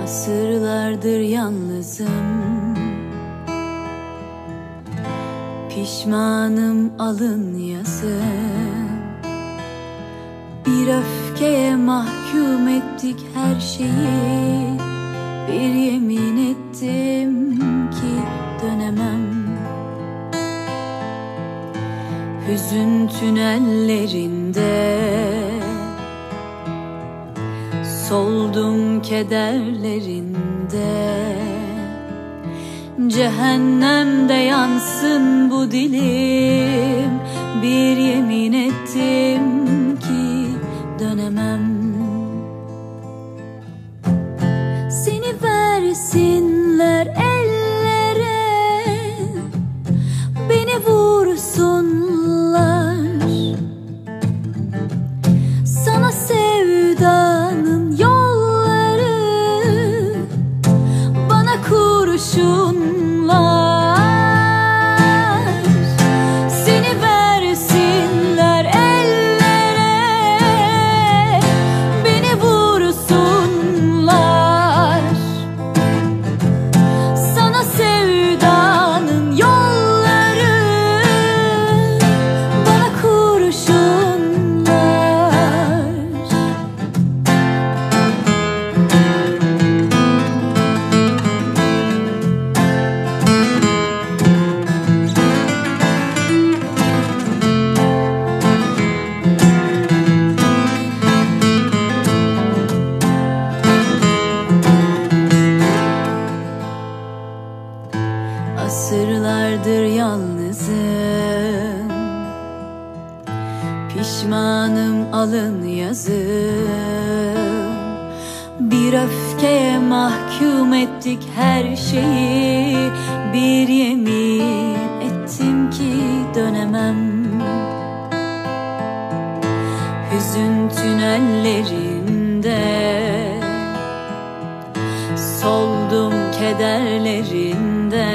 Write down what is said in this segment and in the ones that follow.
Asırlardır yalnızım, pişmanım alın yazım. Bir öfkeye mahkum ettik her şeyi. Bir yemin ettim ki dönemem. Hüzün tünellerinde soldum kederlerinde. Cehennemde yansın bu dilim. Bir yemin ettim ki dönemem. Seni versinler ellere, beni vursunlar. Sana sevdanın yolları, bana kurşunlar. Seni versinler ellere, beni vursunlar. Sana sevdanın yolları, bana kurşunlar. Asırlardır yalnızım, pişmanım alın yazım. Bir öfkeye mahkum ettik her şeyi. Bir yemin ettim ki dönemem. Hüzün tünellerinde soldum kederlerinde.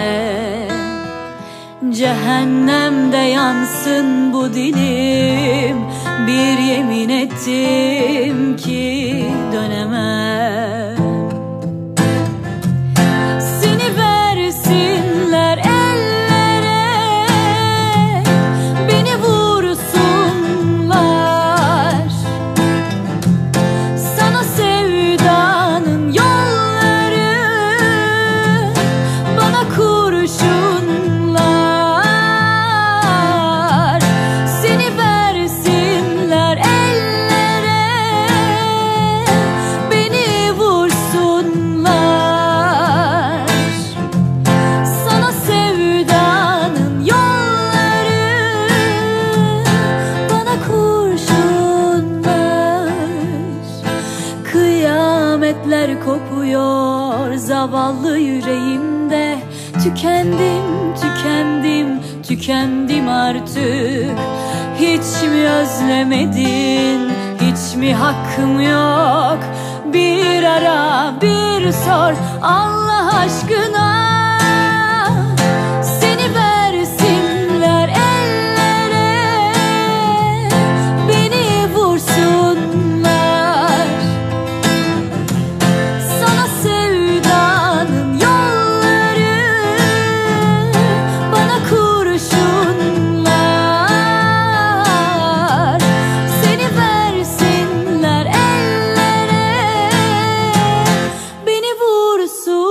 Cehennemde yansın bu dilim. Bir yemin ettim ki dönemem. Seni versinler ellere, beni vursunlar. Sana sevdanın yolları, bana kurşunlar. Seni versinler ellere, beni vursunlar. Sana sevdanın yolları, bana kurşunlar. Kıyametler kopuyor zavallı yüreğimde. Tükendim, tükendim, tükendim artık. Hiç mi özlemedin, hiç mi hakkım yok? Bir ara, bir sor Allah aşkına. Seni versinler ellere, beni vursunlar. Sana sevdanın yolları, bana kurşunlar. Seni versinler ellere, beni vursunlar.